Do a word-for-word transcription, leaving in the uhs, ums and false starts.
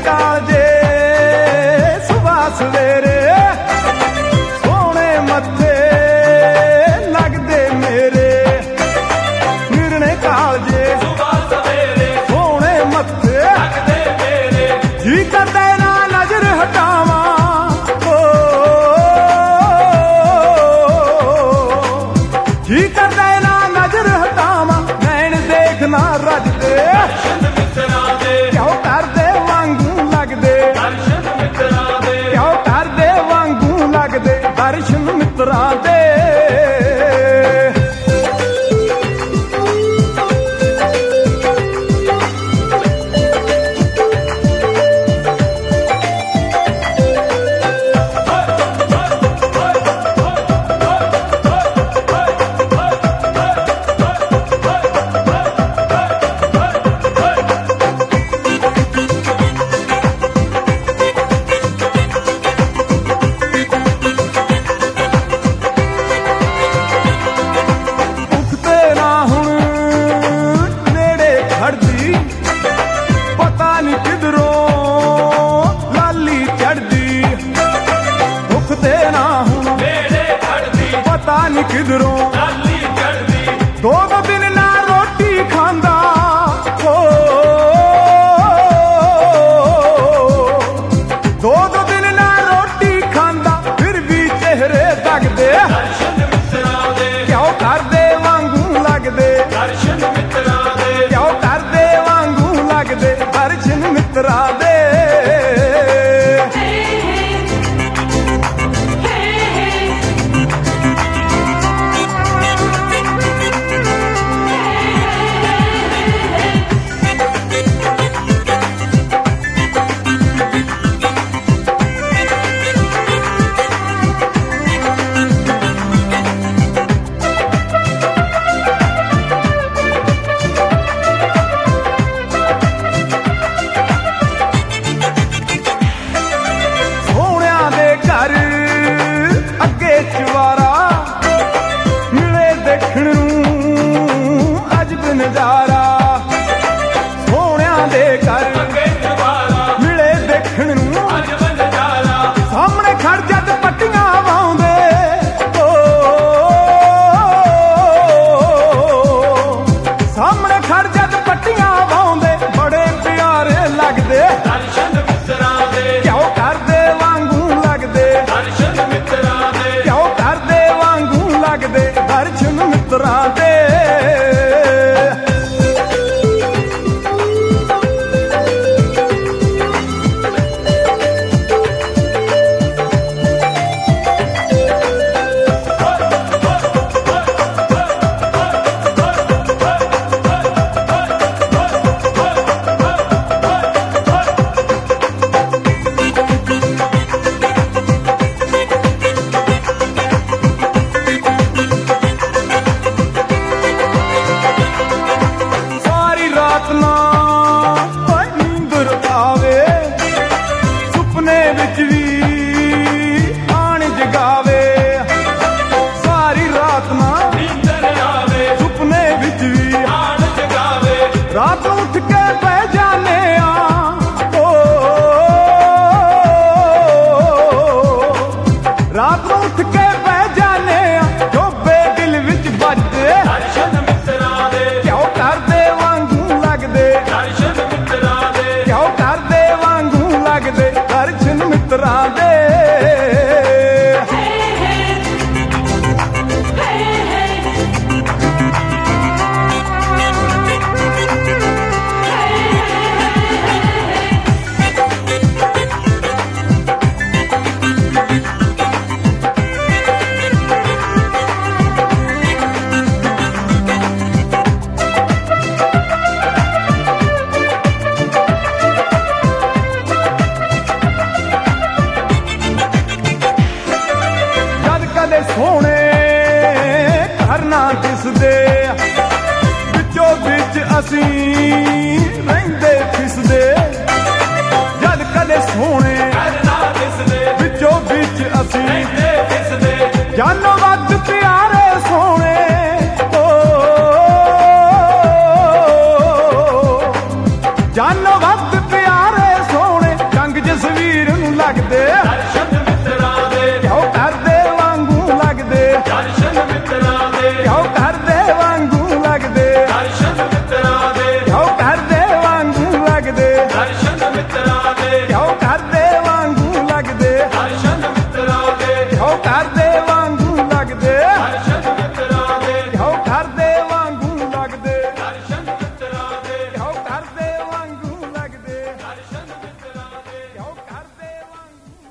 ਕਾਲਜੇ ਸੁਬਾਹ ਸਵੇਰੇ ਸੋਹਣੇ ਮੱਥੇ ਲੱਗਦੇ ਮੇਰੇ ਨਿਰਣੇ ਕਾਲਜੇ ਸੁਬਾਹ ਸਵੇਰੇ ਸੋਹਣੇ ਮੱਥੇ ਲੱਗਦੇ ਮੇਰੇ ਜੀ ਕਰਦੇ ਨਾ ਨਜ਼ਰ ਹਟਾਵਾਂ ਜੀ ਕਰਦੇ ਨਾ ਨਜ਼ਰ ਹਟਾਵਾਂ ਨੈਣ ਦੇਖਣਾ ਰੱਜਦੇ ਦਰਸ਼ਨ ਮਿੱਤਰਾਂ ਦੇ ਕਿਉਂ ਕਰਦੇ ਵਾਂਗੂ ਲੱਗਦੇ ਦਰਸ਼ਨ ਮਿੱਤਰਾਂ ਦੇ ਕਿਉਂ ਕਰਦੇ ਵਾਂਗੂ ਲੱਗਦੇ ਦਰਸ਼ਨ ਮਿੱਤਰਾਂ ਦੇ ਪਤਾ ਨੀ ਕਿਧਰੋਂ ਲਾਲੀ ਚੜਦੀ ਦੁੱਖ ਤੇ ਨਾ ਹੁਣ ਨੇੜੇ ਖੜਦੀ ਪਤਾ ਨੀ ਕਿਧਰੋਂ ਲਾਲੀ ਚੜਦੀ ਦੋ ਦੋ ਦਿਨ ਨਾ ਰੋਟੀ ਖਾਂਦਾ ਹੋ ਦੋ ਦੋ ਦਿਨ ਨਾ ਰੋਟੀ ਖਾਂਦਾ ਫਿਰ ਵੀ ਚਿਹਰੇ ਦਗਦੇ ਦਰਸ਼ਨ ਮਿੱਤਰਾਂ ਦੇ ਕਿਉਂ ਕਰਦੇ ਵਾਂਗੂ ਲੱਗਦੇ ਦਰਸ਼ਨ ਮਿੱਤਰਾਂ ਦੇ ਕਿਉਂ ਕਰਦੇ ਵਾਂਗੂ ਲੱਗਦੇ ਦਰਸ਼ਨ ਮਿੱਤਰਾਂ ਕਿਉਂ